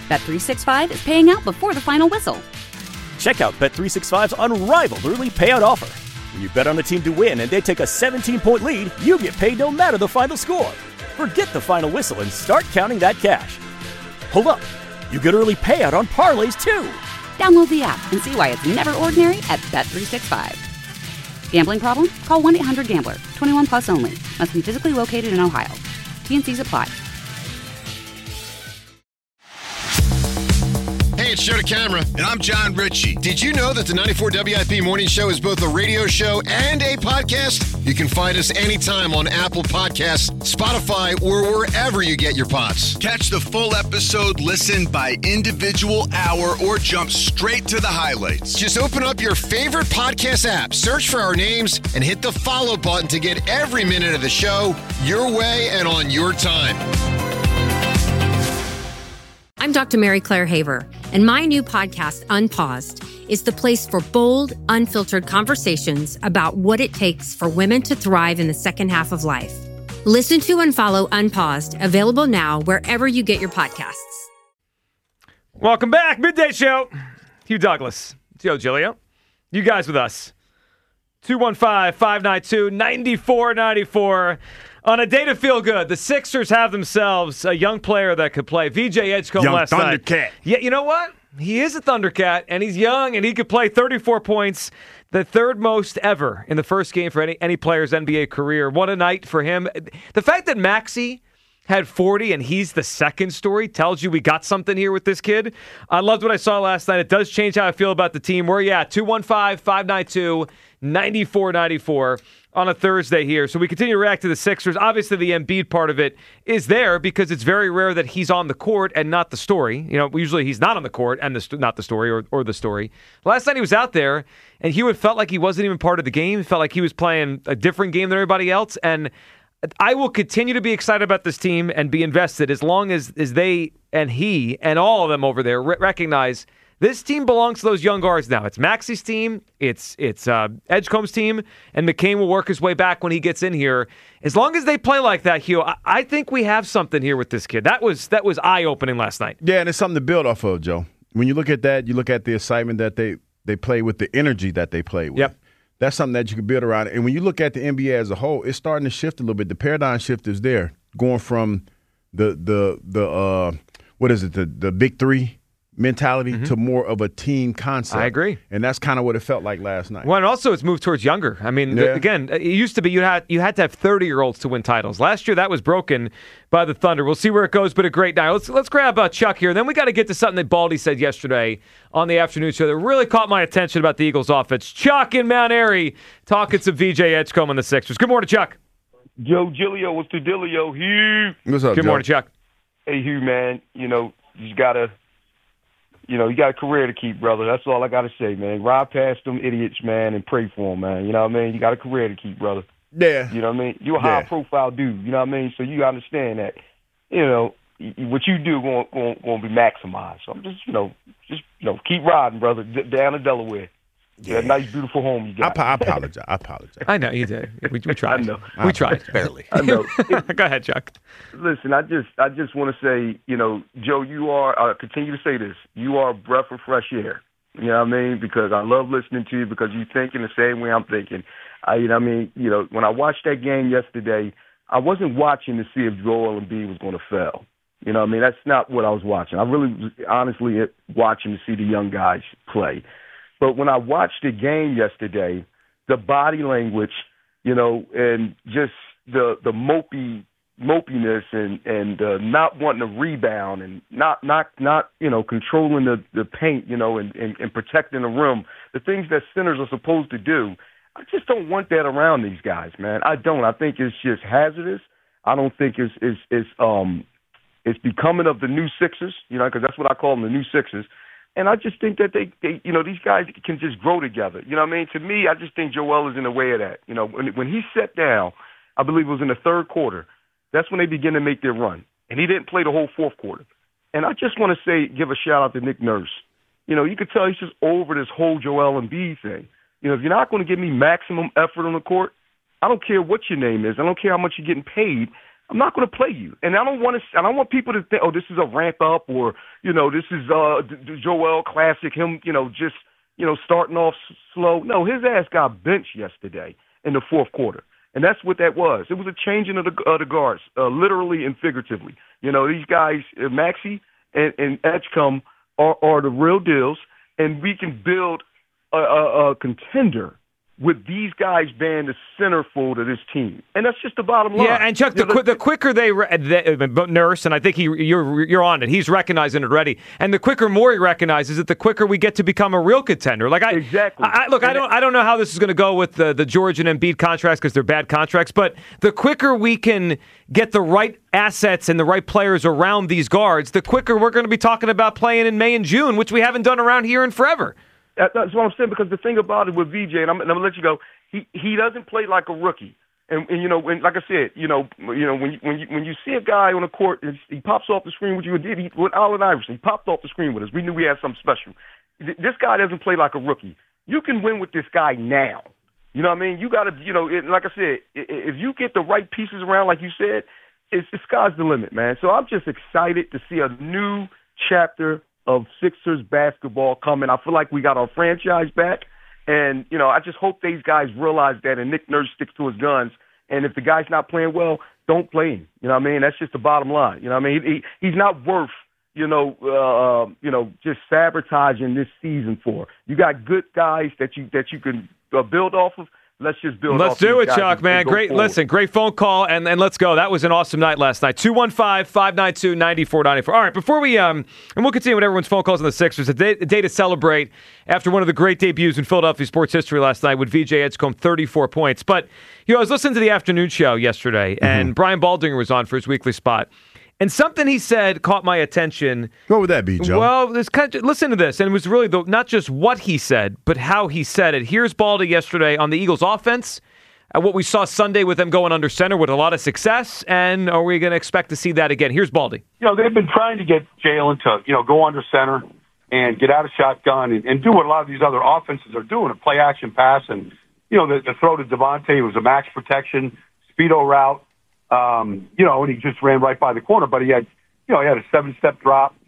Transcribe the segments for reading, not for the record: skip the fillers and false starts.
Bet365 is paying out before the final whistle. Check out Bet365's unrivaled early payout offer. When you bet on a team to win and they take a 17-point lead, you get paid no matter the final score. Forget the final whistle and start counting that cash. Hold up. You get early payout on parlays, too. Download the app and see why it's never ordinary at Bet365. Gambling problem? Call 1-800-GAMBLER. 21 plus only. Must be physically located in Ohio. T&Cs apply. Hey, it's Joe DeCamera. And I'm John Ritchie. Did you know that the 94 WIP Morning Show is both a radio show and a podcast? You can find us anytime on Apple Podcasts, Spotify, or wherever you get your pods. Catch the full episode, listen by individual hour, or jump straight to the highlights. Just open up your favorite podcast app, search for our names, and hit the follow button to get every minute of the show your way and on your time. I'm Dr. Mary Claire Haver, and my new podcast, Unpaused, is the place for bold, unfiltered conversations about what it takes for women to thrive in the second half of life. Listen to and follow Unpaused, available now wherever you get your podcasts. Welcome back. Midday Show. Hugh Douglas, Joe Giglio. You guys with us. 215-592-9494. On a day to feel good, the Sixers have themselves a young player that could play. VJ Edgecombe last night. Thundercat. Yeah, you know what? He is a Thundercat, and he's young, and he could play 34 points, the third most ever in the first game for any player's NBA career. What a night for him. The fact that Maxey had 40 and he's the second story tells you we got something here with this kid. I loved what I saw last night. It does change how I feel about the team. Where are you at? 215-592-9494 on a Thursday here. So we continue to react to the Sixers. Obviously, the Embiid part of it is there because it's very rare that he's on the court and not the story. You know, usually he's not on the court and not the story or the story. Last night he was out there and Hewitt felt like he wasn't even part of the game. He felt like he was playing a different game than everybody else. And I will continue to be excited about this team and be invested as long as they and he and all of them over there recognize this team belongs to those young guards now. It's Maxey's team, it's Edgecombe's team, and McCain will work his way back when he gets in here. As long as they play like that, Hugh, I think we have something here with this kid. That was eye-opening last night. Yeah, and it's something to build off of, Joe. When you look at that, you look at the excitement that they play with, the energy that they play with. Yep. That's something that you can build around. And when you look at the NBA as a whole, it's starting to shift a little bit. The paradigm shift is there, going from the big three mentality to more of a team concept. I agree. And that's kind of what it felt like last night. Well, and also it's moved towards younger. I mean, again, it used to be you had to have 30-year-olds to win titles. Last year that was broken by the Thunder. We'll see where it goes, but a great night. Let's grab Chuck here. Then we got to get to something that Baldy said yesterday on the afternoon show that really caught my attention about the Eagles offense. Chuck in Mount Airy talking to VJ Edgecombe on the Sixers. Good morning, Chuck. Joe Giglio, what's the dealio? Hugh. What's up, Good Joe? morning, Chuck. Hey, Hugh, man. You got a career to keep, brother. That's all I got to say, man. Ride past them idiots, man, and pray for them, man. You know what I mean? You got a career to keep, brother. Yeah. You know what I mean? You're a high-profile dude. You know what I mean? So you understand that, what you do won't be maximized. So I'm just keep riding, brother, down to Delaware. Yeah, nice, beautiful home you got. I apologize. I know you did. We tried. I know. We tried barely. I know. Go ahead, Chuck. Listen, I just want to say, Joe, you are. Continue to say this. You are a breath of fresh air. You know what I mean? Because I love listening to you because you think in the same way I'm thinking. When I watched that game yesterday, I wasn't watching to see if Joel Embiid was going to fail. You know what I mean? That's not what I was watching. I really was honestly watching to see the young guys play. But when I watched the game yesterday, the body language, and just the mopiness and not wanting to rebound and not controlling the paint, and protecting the rim, the things that centers are supposed to do. I just don't want that around these guys, man. I don't. I think it's just hazardous. I don't think it's becoming of the new Sixers, because that's what I call them, the new Sixers. And I just think that they these guys can just grow together. You know what I mean? To me, I just think Joel is in the way of that. When he sat down, I believe it was in the third quarter, that's when they began to make their run. And he didn't play the whole fourth quarter. And I just want to give a shout-out to Nick Nurse. You could tell he's just over this whole Joel Embiid thing. If you're not going to give me maximum effort on the court, I don't care what your name is. I don't care how much you're getting paid. I'm not going to play you. And I don't want people to think, oh, this is a ramp up, or, this is the Joel Classic, him, just, starting off slow. No, his ass got benched yesterday in the fourth quarter. And that's what that was. It was a changing of the guards, literally and figuratively. These guys, Maxey and Edgecombe are the real deals, and we can build a contender with these guys being the centerfold of this team. And that's just the bottom line. Yeah, and Chuck, the quicker they Nurse, and I think you're on it, he's recognizing it already, and the quicker Morey recognizes it, the quicker we get to become a real contender. Exactly. I don't know how this is going to go with the George and Embiid contracts because they're bad contracts, but the quicker we can get the right assets and the right players around these guards, the quicker we're going to be talking about playing in May and June, which we haven't done around here in forever. That's what I'm saying, because the thing about it with VJ, and I'm going to let you go, he doesn't play like a rookie. And when, like I said, when you see a guy on the court, he pops off the screen with you. With Allen Iverson, he popped off the screen with us. We knew we had something special. This guy doesn't play like a rookie. You can win with this guy now. You know what I mean? You got to, like I said, if you get the right pieces around, like you said, the sky's the limit, man. So I'm just excited to see a new chapter of Sixers basketball coming. I feel like we got our franchise back, and I just hope these guys realize that, and Nick Nurse sticks to his guns. And if the guy's not playing well, don't play him. You know what I mean? That's just the bottom line. You know what I mean? He's not worth just sabotaging this season for. You got good guys that you can build off of. Let's just build. Let's do it, Chuck, man. Great phone call, and let's go. That was an awesome night last night. 215-592-9494. All right, before we and we'll continue with everyone's phone calls on the Sixers. A day to celebrate after one of the great debuts in Philadelphia sports history last night with VJ Edgecombe, 34 points. But I was listening to the afternoon show yesterday, and Brian Baldinger was on for his weekly spot. And something he said caught my attention. What would that be, Joe? Well, listen to this. And it was really not just what he said, but how he said it. Here's Baldy yesterday on the Eagles offense, what we saw Sunday with them going under center with a lot of success. And are we going to expect to see that again? Here's Baldy. They've been trying to get Jalen to, go under center and get out of shotgun and do what a lot of these other offenses are doing, a play action pass. And, the throw to Devontae was a max protection, speedo route. And he just ran right by the corner, but he had a 7-step drop.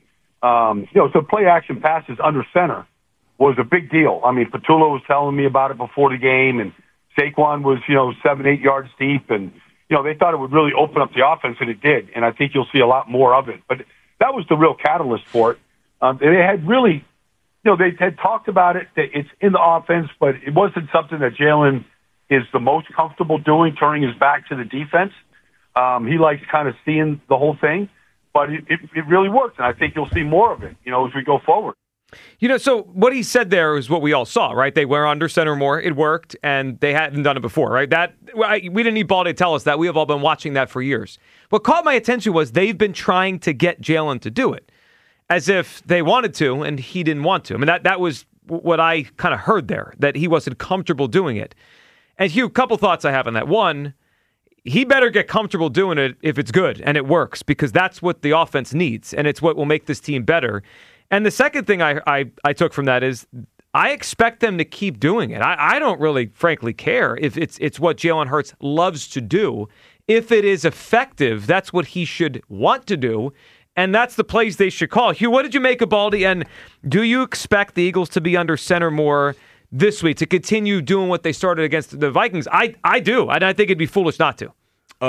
So play action passes under center was a big deal. I mean, Petula was telling me about it before the game, and Saquon was, 7-8 yards deep, and, they thought it would really open up the offense, and it did. And I think you'll see a lot more of it. But that was the real catalyst for it. They had really, they had talked about it, that it's in the offense, but it wasn't something that Jalen is the most comfortable doing, turning his back to the defense. He likes kind of seeing the whole thing, but it really worked, and I think you'll see more of it, as we go forward. So what he said there is what we all saw, right? They were under center more. It worked, and they hadn't done it before, right? We didn't need Baldy to tell us that. We have all been watching that for years. What caught my attention was they've been trying to get Jalen to do it, as if they wanted to, and he didn't want to. I mean, that was what I kind of heard there, that he wasn't comfortable doing it. And Hugh, a couple thoughts I have on that. One, he better get comfortable doing it if it's good and it works, because that's what the offense needs, and it's what will make this team better. And the second thing I took from that is I expect them to keep doing it. I don't really, frankly, care if it's what Jalen Hurts loves to do. If it is effective, that's what he should want to do, and that's the plays they should call. Hugh, what did you make of Baldy, and do you expect the Eagles to be under center more this week, to continue doing what they started against the Vikings? I do, and I think it'd be foolish not to.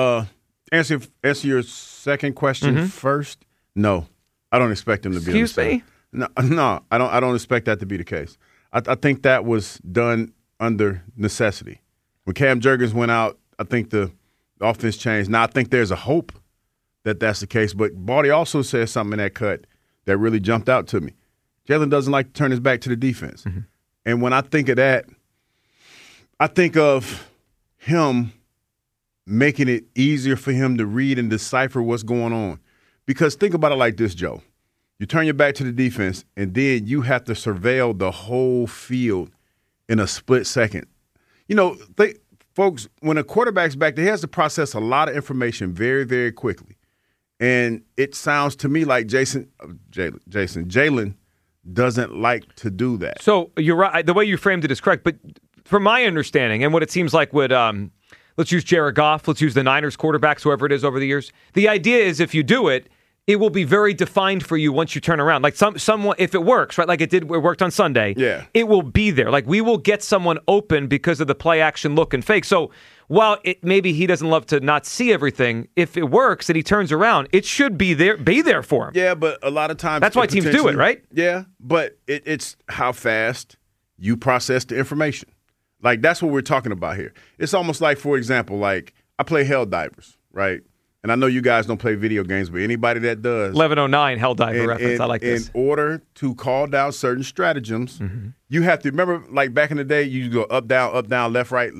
Answer your second question first. No, I don't expect them to be. Excuse me? No, I don't expect that to be the case. I think that was done under necessity. When Cam Jurgens went out, I think the offense changed. Now I think there's a hope that that's the case. But Baldy also said something in that cut that really jumped out to me. Jalen doesn't like to turn his back to the defense. And when I think of that, I think of him making it easier for him to read and decipher what's going on. Because think about it like this, Joe. You turn your back to the defense, and then you have to surveil the whole field in a split second. Folks, when a quarterback's back, he has to process a lot of information very, very quickly. And it sounds to me like Jalen doesn't like to do that. So you're right. The way you framed it is correct. But from my understanding and what it seems like what let's use Jared Goff, let's use the Niners quarterbacks, whoever it is over the years. The idea is if you do it, it will be very defined for you once you turn around. Like someone, if it works, right? Like it worked on Sunday. Yeah. It will be there. Like we will get someone open because of the play action look and fake. So while maybe he doesn't love to not see everything, if it works and he turns around, it should be there for him. Yeah, but a lot of times that's why teams do it, right? Yeah, but it's how fast you process the information. Like that's what we're talking about here. It's almost like, for example, like I play Helldivers, right? And I know you guys don't play video games, but anybody that does. 1109 Helldiver reference. I like this. In order to call down certain stratagems, you have to remember, like back in the day, you go up, down, left, right,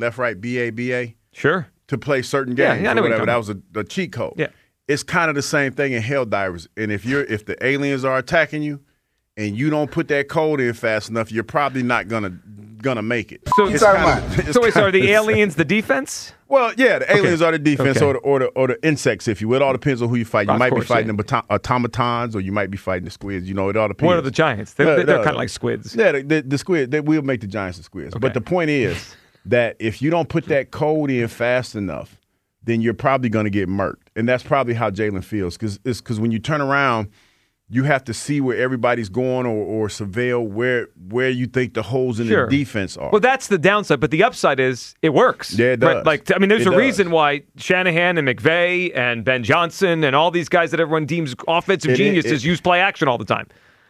BA. Sure. To play certain games I know or whatever. That about. was a cheat code. Yeah. It's kind of the same thing in Helldivers. And if the aliens are attacking you and you don't put that code in fast enough, you're probably not gonna make it. So are the aliens the defense? Well, yeah, the aliens are the defense or the insects, if you will. It all depends on who you fight. You might be fighting the automatons or you might be fighting the squids. You know, it all depends. What are the giants? They're kind of like squids. Yeah, the squid. We'll make the giants the squids. Okay. But the point is that if you don't put that code in fast enough, then you're probably going to get murked. And that's probably how Jalen feels. Because when you turn around, you have to see where everybody's going or surveil where you think the holes in the defense are. Well, that's the downside. But the upside is it works. Yeah, it does. Right? Like, I mean, there's a reason why Shanahan and McVay and Ben Johnson and all these guys that everyone deems offensive geniuses use play action all the time.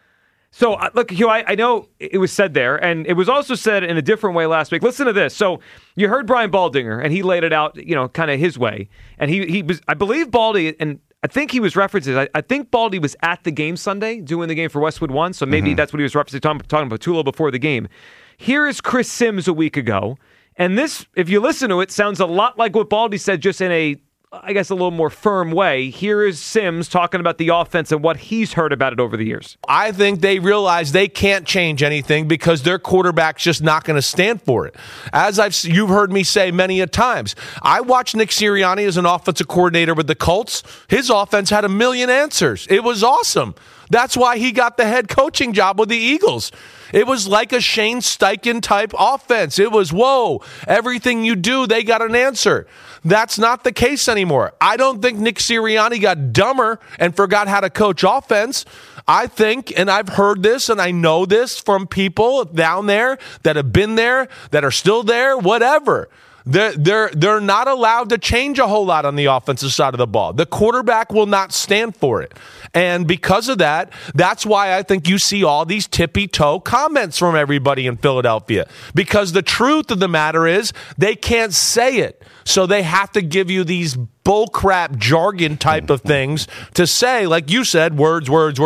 So, look, Hugh, I know it was said there, and it was also said in a different way last week. Listen to this. So, you heard Brian Baldinger, and he laid it out, kind of his way. And he was, I believe Baldy, and I think he was referencing, I think Baldy was at the game Sunday, doing the game for Westwood One, so maybe that's what he was referencing, talking about Tulo before the game. Here is Chris Sims a week ago, and this, if you listen to it, sounds a lot like what Baldy said, just in a little more firm way. Here is Sims talking about the offense and what he's heard about it over the years. I think they realize they can't change anything because their quarterback's just not going to stand for it. As you've heard me say many a times, I watched Nick Sirianni as an offensive coordinator with the Colts. His offense had a million answers. It was awesome. That's why he got the head coaching job with the Eagles. It was like a Shane Steichen type offense. It was, whoa, everything you do, they got an answer. That's not the case anymore. I don't think Nick Sirianni got dumber and forgot how to coach offense. I think, and I've heard this and I know this from people down there that have been there, that are still there, whatever. They're not allowed to change a whole lot on the offensive side of the ball. The quarterback will not stand for it. And because of that, that's why I think you see all these tippy-toe comments from everybody in Philadelphia. Because the truth of the matter is they can't say it. So they have to give you these bullcrap jargon type of things to say, like you said, words,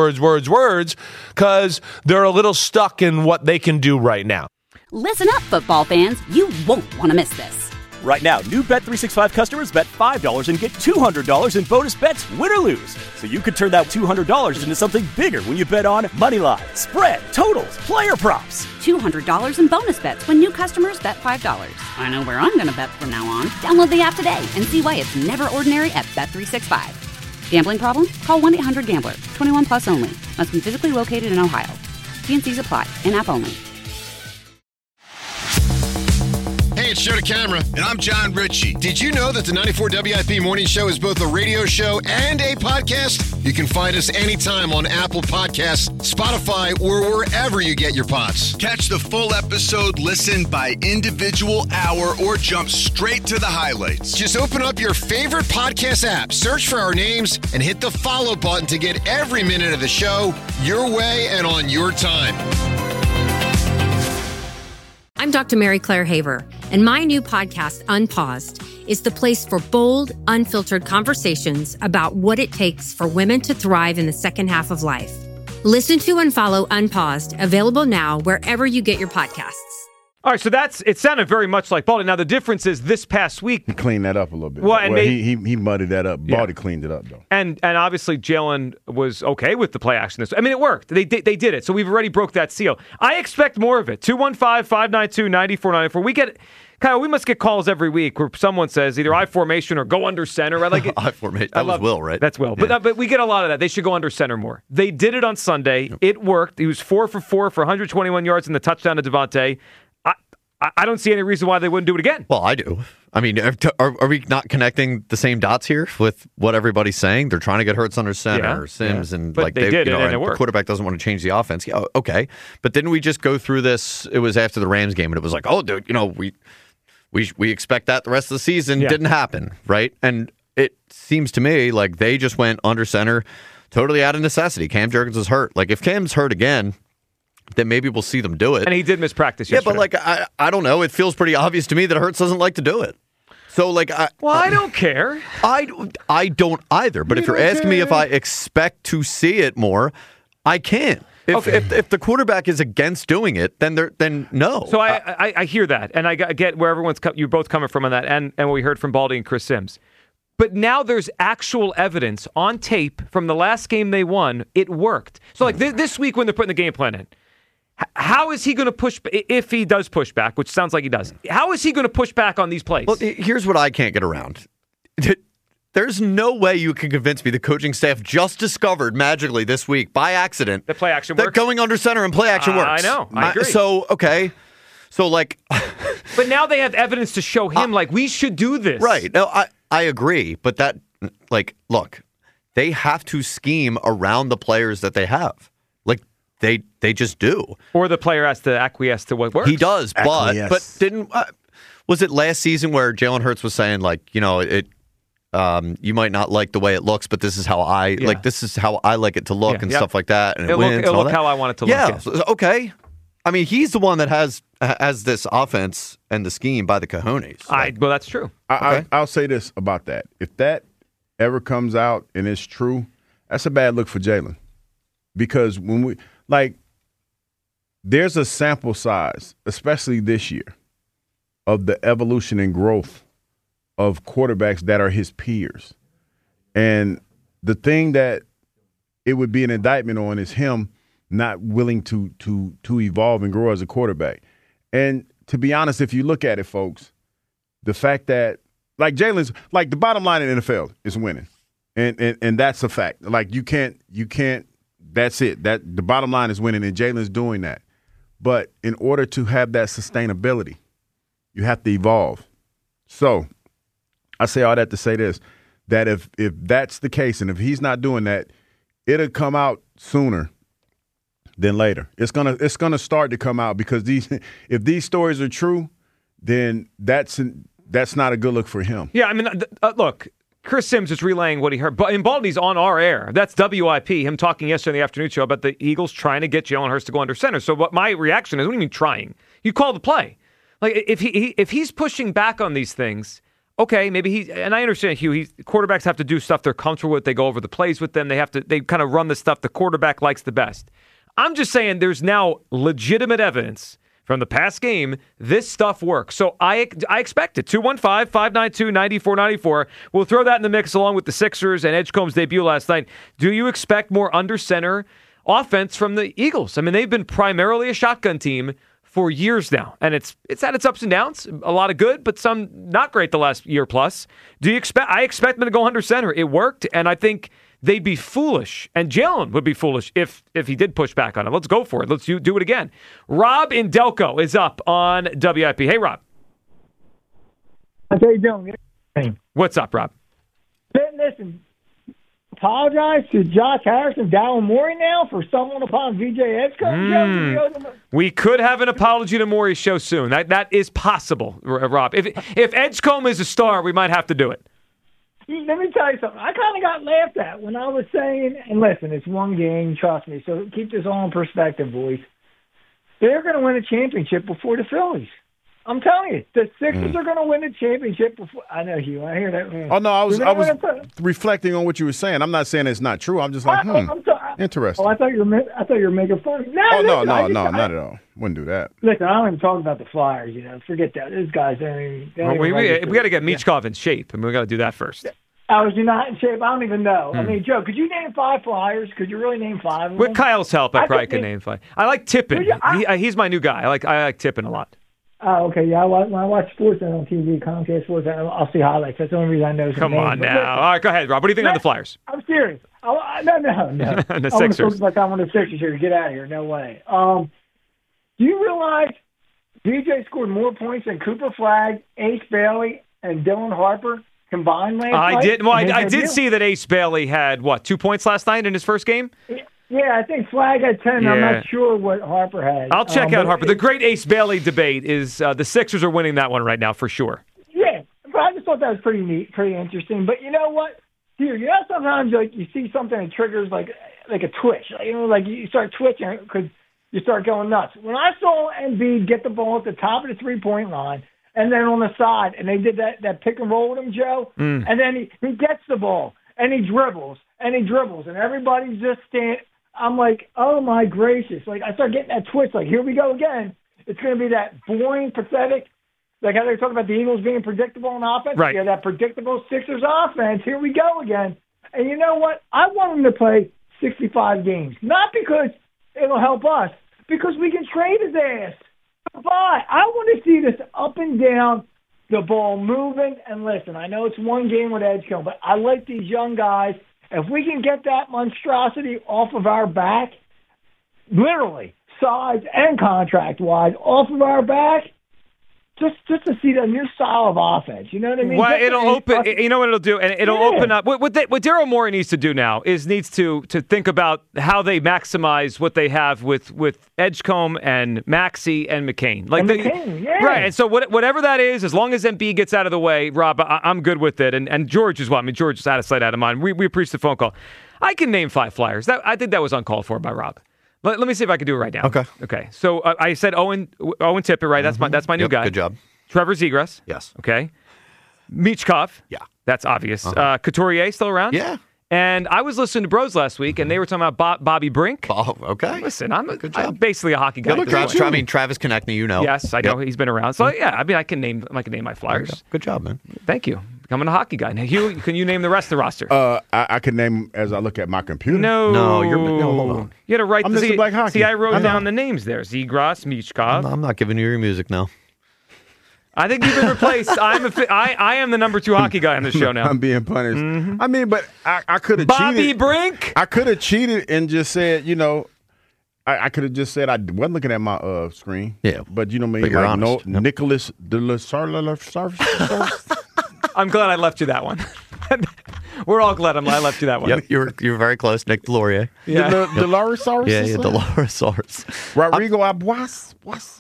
because they're a little stuck in what they can do right now. Listen up, football fans. You won't want to miss this. Right now, new Bet365 customers bet $5 and get $200 in bonus bets, win or lose. So you could turn that $200 into something bigger when you bet on money line, spread, totals, player props. $200 in bonus bets when new customers bet $5. I know where I'm going to bet from now on. Download the app today and see why it's never ordinary at Bet365. Gambling problem? Call 1-800-GAMBLER. 21 plus only. Must be physically located in Ohio. T&Cs apply. In-app only. Hey, it's Joe DeCamara. And I'm John Ritchie. Did you know that the 94 WIP Morning Show is both a radio show and a podcast? You can find us anytime on Apple Podcasts, Spotify, or wherever you get your pods. Catch the full episode, listen by individual hour, or jump straight to the highlights. Just open up your favorite podcast app, search for our names, and hit the follow button to get every minute of the show your way and on your time. I'm Dr. Mary Claire Haver, and my new podcast, Unpaused, is the place for bold, unfiltered conversations about what it takes for women to thrive in the second half of life. Listen to and follow Unpaused, available now wherever you get your podcasts. All right, so it sounded very much like Baldy. Now, the difference is this past week. He cleaned that up a little bit. Well, and he muddied that up. Baldy cleaned it up, though. And obviously, Jalen was okay with the play action. I mean, it worked. They did it. So we've already broke that seal. I expect more of it. 215-592-9494. Kyle, we must get calls every week where someone says either I formation or go under center. Right? Like I formation. That was Will, right? That's Will. Yeah. But we get a lot of that. They should go under center more. They did it on Sunday. Yep. It worked. He was 4 for 4 for 121 yards and the touchdown to Devontae. I don't see any reason why they wouldn't do it again. Well, I do. I mean, are we not connecting the same dots here with what everybody's saying? They're trying to get Hurts under center, Sims, and but like they did, and it the worked. quarterback doesn't want to change the offense. Yeah, okay, but didn't we just go through this? It was after the Rams game, and it was like, oh, dude, we expect that the rest of the season. Didn't happen, right? And it seems to me like they just went under center, totally out of necessity. Cam Jurgens is hurt. Like if Cam's hurt again, then maybe we'll see them do it. And he did miss practice yesterday. Yeah, but like I don't know. It feels pretty obvious to me that Hurts doesn't like to do it. So like, I don't care. I don't either. But if you're asking me if I expect to see it more, I can't. If the quarterback is against doing it, then no. So I hear that, and I get where you're both coming from on that, and what we heard from Baldy and Chris Sims. But now there's actual evidence on tape from the last game they won. It worked. So like this week when they're putting the game plan in, how is he going to push, if he does push back, which sounds like he does, how is he going to push back on these plays? Well, here's what I can't get around. There's no way you can convince me the coaching staff just discovered magically this week by accident that play action works. That going under center and play action works. I know. I agree. Okay. So like. But now they have evidence to show him like we should do this. Right. No, I agree. But that, like, look, they have to scheme around the players that they have. They just do. Or the player has to acquiesce to what works. He does, but didn't was it last season where Jalen Hurts was saying like, it you might not like the way it looks, but this is how I this is how I like it to look and stuff like that, and it wins. It'll look how I want it to look. Yeah, okay. I mean, he's the one that has this offense and the scheme by the cojones. Well, that's true. I'll say this about that: if that ever comes out and it's true, that's a bad look for Jalen, because when there's a sample size, especially this year, of the evolution and growth of quarterbacks that are his peers. And the thing that it would be an indictment on is him not willing to evolve and grow as a quarterback. And to be honest, if you look at it, folks, the fact that like Jalen's like the bottom line in the NFL is winning. And that's a fact. Like you can't that's it. That the bottom line is winning, and Jalen's doing that. But in order to have that sustainability, you have to evolve. So I say all that to say this, that if that's the case and if he's not doing that, it'll come out sooner than later. It's gonna start to come out because if these stories are true, then that's not a good look for him. Yeah, I mean, look, Chris Sims is relaying what he heard. But in Baldy's on our air. That's WIP, him talking yesterday in the afternoon show about the Eagles trying to get Jalen Hurts to go under center. So what my reaction is, what do you mean trying? You call the play. Like, if he's pushing back on these things, okay, maybe and I understand, Hugh, quarterbacks have to do stuff they're comfortable with. They go over the plays with them. They kind of run the stuff the quarterback likes the best. I'm just saying there's now legitimate evidence from the past game, this stuff works. So I expect it. 215-592-9494. We'll throw that in the mix along with the Sixers and Edgecombe's debut last night. Do you expect more under center offense from the Eagles? I mean, they've been primarily a shotgun team for years now, and it's had its ups and downs. A lot of good, but some not great the last year plus. I expect them to go under center. It worked, and I think they'd be foolish, and Jalen would be foolish if he did push back on it. Let's go for it. Let's do it again. Rob in Delco is up on WIP. Hey, Rob. How you doing? What's up, Rob? Listen, apologize to Josh Harrison, Dallin Morey now for stumbling upon VJ Edgecombe. We could have an apology to Morey's show soon. That is possible, Rob. If Edgecombe is a star, we might have to do it. Let me tell you something. I kind of got laughed at when I was saying, and listen, it's one game, trust me, so keep this all in perspective, boys. They're going to win a championship before the Phillies. I'm telling you, the Sixers are going to win a championship before. I know, Hugh. I hear that. Oh, no, I was reflecting on what you were saying. I'm not saying it's not true. I'm just like, interesting. Oh, I thought you were making fun. No, not at all. Wouldn't do that. Listen, I don't even talk about the Flyers. Forget that. These guys, we got to get Michkov in shape, and we got to do that first. Was you not in shape? I don't even know. I mean, Joe, could you name 5 Flyers? Could you really name 5 of them? With Kyle's help, I probably could name 5. I like Tippin. He's my new guy. I like Tippin a lot. Oh, okay. Yeah, when I watch sports on TV, Comcast Sports, I'll see highlights. That's the only reason I know. Come on now. All right, go ahead, Rob. What do you think on the Flyers? I'm serious. No. The Sixers. I'm on the Sixers here. Get out of here. No way. Do you realize DJ scored more points than Cooper Flagg, Ace Bailey, and Dylan Harper combined last night? I did. Well, I did debut? see that Ace Bailey had, 2 points last night in his first game? Yeah, I think Flag had 10. Yeah. I'm not sure what Harper had. I'll check out Harper. The great Ace Bailey debate is the Sixers are winning that one right now for sure. Yeah, but I just thought that was pretty neat, pretty interesting. But you know what? Here, sometimes you see something that triggers like a twitch. Like you start twitching because you start going nuts. When I saw Embiid get the ball at the top of the 3-point line and then on the side, and they did that pick and roll with him, Joe, and then he gets the ball and he dribbles, and everybody's just standing. I'm like, oh my gracious! Like I start getting that twitch. Like here we go again. It's going to be that boring, pathetic. Like how they talk about the Eagles being predictable on offense. Right. Yeah, that predictable Sixers offense. Here we go again. And you know what? I want them to play 65 games, not because it'll help us, because we can trade his ass. But I want to see this up and down, the ball moving. And listen, I know it's one game with Edgecombe, but I like these young guys. If we can get that monstrosity off of our back, literally, size and contract-wise, off of our back, just to see the new style of offense. You know what I mean? Well, it'll open. You know what it'll do, and it'll open up. What Daryl Morey needs to do now is needs to think about how they maximize what they have with Edgecombe and Maxey and McCain. Right. And so whatever that is, as long as Embiid gets out of the way, Rob, I'm good with it. And George as well. I mean, George is out of sight, out of mind. We appreciate the phone call. I can name 5 Flyers. I think that was uncalled for by Rob. Let me see if I can do it right now. Okay. So I said Owen Tippett, right? That's my new guy. Good job. Trevor Zegras. Yes. Okay. Michkov. Yeah. That's obvious. Couturier still around? Yeah. And I was listening to Bros last week, and they were talking about Bobby Brink. Oh, okay. Listen, I'm basically a hockey guy. Travis Konechny, you know. Yes, I know he's been around. So yeah, I mean, I can name my Flyers. Good job, man. Thank you. Becoming a hockey guy. Now, Hugh, can you name the rest of the roster? I can name as I look at my computer. No, hold on. You had to write. Mr. Black Hockey. See, I wrote down the names there: Zegras, Michkov. I'm not giving you your music now. I think you've been replaced. I am the number 2 hocky guy on the show now. I'm being punished. Mm-hmm. I mean, but I could have cheated. Bobby Brink? I could have cheated and just said, I could have just said I wasn't looking at my screen. Yeah. But you know me, But you're honest. Nicholas de la Sarre. I'm glad I left you that one. We're all glad I left you that one. Yep, you're very close, Nick Delorier. Yeah. Delorisaurus? Yeah, Delorisaurus. Rodrigo Abuas.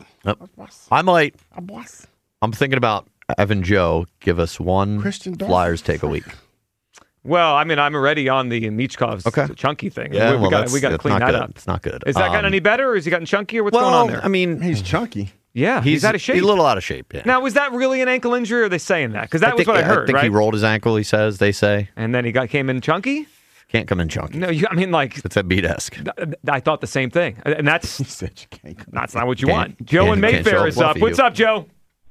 I'm thinking about having Joe give us one Christian Flyers take a week. Well, I mean, I'm already on the Michkov's chunky thing. Yeah, we got to clean that up. It's not good. Is that gotten any better, or has he gotten chunky, or what's going on there? I mean, he's chunky. Yeah, he's out of shape. He's a little out of shape, yeah. Now, was that really an ankle injury, or are they saying that? Because that was what I heard, I think right? he rolled his ankle, they say. And then he came in chunky? Can't come in chunky. No, I mean, like... It's a beat-esque. I thought the same thing. And that's... He said you can't come That's not what you want. Joe in Mayfair is up. What's up, Joe?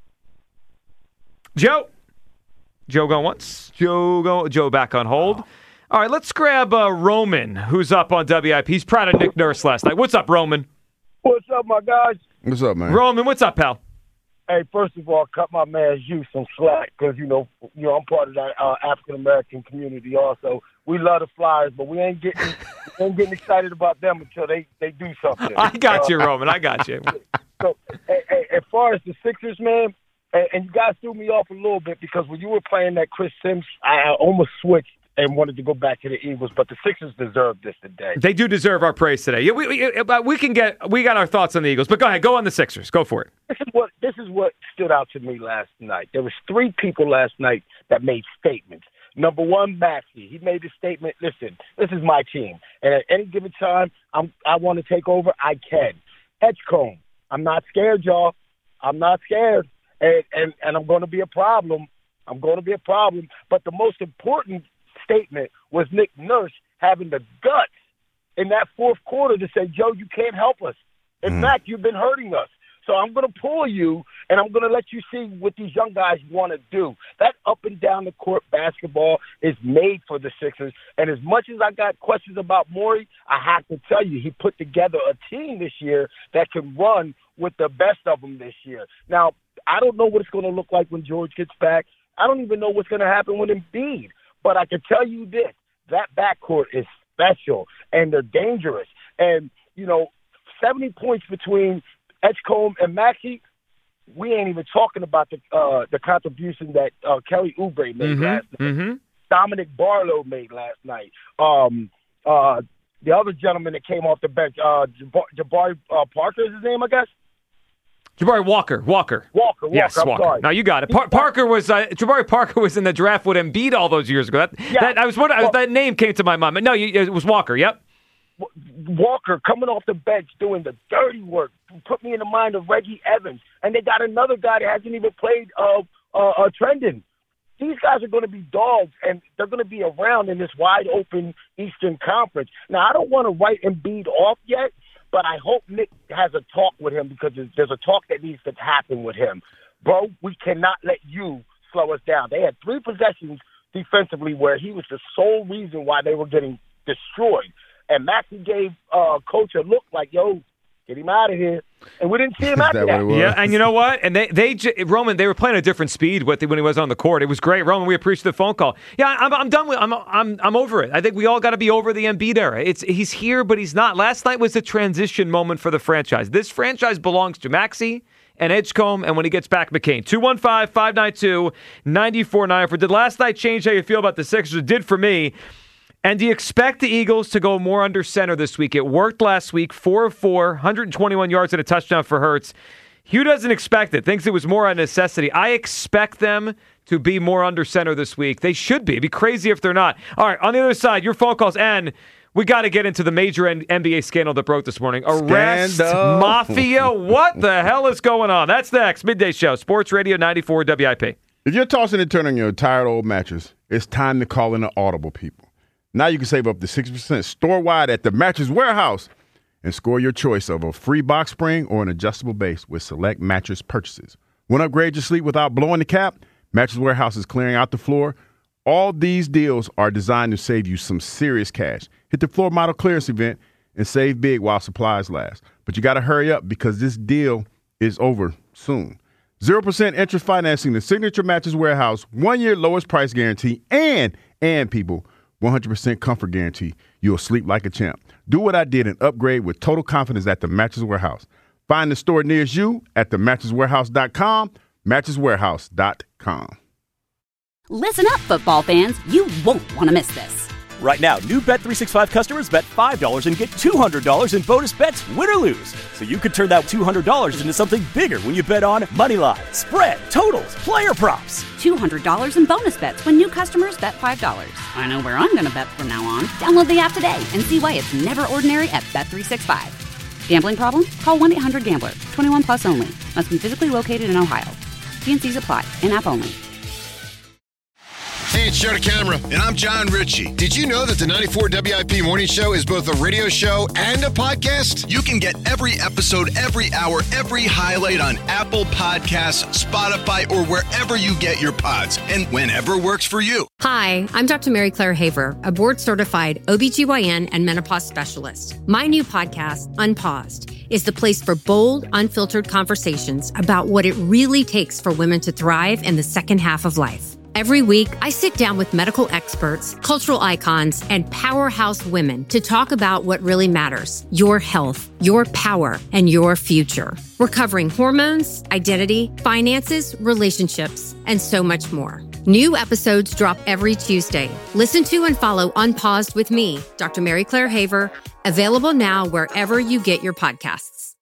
Joe going once. Joe back on hold. All right, let's grab Roman, who's up on WIP. He's proud of Nick Nurse last night. What's up, Roman? What's up, my guys? What's up, man? Roman, what's up, pal? Hey, first of all, cut my man Hugh some slack because I'm part of that African American community. Also, we love the Flyers, but we ain't getting excited about them until they do something. I got you, Roman. I got you. So, as far as the Sixers, man, and you guys threw me off a little bit because when you were playing that Chris Sims, I almost switched and wanted to go back to the Eagles, but the Sixers deserve this today. They do deserve our praise today. We got our thoughts on the Eagles, but go ahead, go on the Sixers. Go for it. This is what stood out to me last night. There was 3 people last night that made statements. Number one, Maxey. He made a statement. Listen, this is my team, and at any given time, I want to take over. I can. Edgecombe. I'm not scared, y'all. I'm not scared, and I'm going to be a problem. I'm going to be a problem. But the most important statement was Nick Nurse having the guts in that fourth quarter to say, Joe, you can't help us. In fact, you've been hurting us. So I'm going to pull you, and I'm going to let you see what these young guys want to do. That up and down the court basketball is made for the Sixers. And as much as I got questions about Morey, I have to tell you, he put together a team this year that can run with the best of them this year. Now, I don't know what it's going to look like when George gets back. I don't even know what's going to happen with Embiid. But I can tell you this, that backcourt is special, and they're dangerous. And, 70 points between Edgecombe and Maxey, we ain't even talking about the contribution that Kelly Oubre made last night. Dominic Barlow made last night. The other gentleman that came off the bench, Jabari Parker is his name, I guess? Jabari Walker. Yes, I'm Walker. sorry. Now you got it. Parker was Jabari Parker was in the draft with Embiid all those years ago. That name came to my mind. But no, it was Walker. Yep. Walker coming off the bench doing the dirty work put me in the mind of Reggie Evans, and they got another guy that hasn't even played Trendon. These guys are going to be dogs, and they're going to be around in this wide-open Eastern Conference. Now, I don't want to write Embiid off yet, but I hope Nick has a talk with him because there's a talk that needs to happen with him. Bro, we cannot let you slow us down. They had 3 possessions defensively where he was the sole reason why they were getting destroyed. And Maxey gave Coach a look like, yo, get him out of here. And we didn't see him after that. Yeah, and you know what? And Roman, they were playing at a different speed when he was on the court. It was great, Roman. We appreciate the phone call. Yeah, I'm done with. I'm over it. I think we all got to be over the Embiid era. He's here, but he's not. Last night was the transition moment for the franchise. This franchise belongs to Maxey and Edgecombe, and when he gets back, McCain. 215-592-9494. Did last night change how you feel about the Sixers? It did for me. And do you expect the Eagles to go more under center this week? It worked last week, 4 of 4, 121 yards and a touchdown for Hurts. Hugh doesn't expect it, thinks it was more a necessity. I expect them to be more under center this week. They should be. It'd be crazy if they're not. All right, on the other side, your phone calls, and we got to get into the major NBA scandal that broke this morning. Arrest Mafia. What the hell is going on? That's next. Midday Show, Sports Radio 94 WIP. If you're tossing and turning your tired old mattress, it's time to call in the Audible people. Now you can save up to 6% store-wide at the Mattress Warehouse and score your choice of a free box spring or an adjustable base with select mattress purchases. Want to upgrade your sleep without blowing the cap? Mattress Warehouse is clearing out the floor. All these deals are designed to save you some serious cash. Hit the floor model clearance event and save big while supplies last. But you got to hurry up because this deal is over soon. 0% interest financing, the Signature Mattress Warehouse, 1-year lowest price guarantee, and people, 100% comfort guarantee. You'll sleep like a champ. Do what I did and upgrade with total confidence at the Mattress Warehouse. Find the store nearest you at themattresswarehouse.com, mattresswarehouse.com. Listen up, football fans. You won't want to miss this. Right now, new Bet365 customers bet $5 and get $200 in bonus bets, win or lose. So you could turn that $200 into something bigger when you bet on money line, spread, totals, player props. $200 in bonus bets when new customers bet $5. I know where I'm going to bet from now on. Download the app today and see why it's never ordinary at Bet365. Gambling problem? Call 1-800-GAMBLER. 21 plus only. Must be physically located in Ohio. T&Cs apply. In-app only. Hey, it's Joe DeCamara. And I'm John Ritchie. Did you know that the 94 WIP Morning Show is both a radio show and a podcast? You can get every episode, every hour, every highlight on Apple Podcasts, Spotify, or wherever you get your pods, and whenever works for you. Hi, I'm Dr. Mary Claire Haver, a board-certified OBGYN and menopause specialist. My new podcast, Unpaused, is the place for bold, unfiltered conversations about what it really takes for women to thrive in the second half of life. Every week, I sit down with medical experts, cultural icons, and powerhouse women to talk about what really matters: your health, your power, and your future. We're covering hormones, identity, finances, relationships, and so much more. New episodes drop every Tuesday. Listen to and follow Unpaused with me, Dr. Mary Claire Haver, available now wherever you get your podcasts.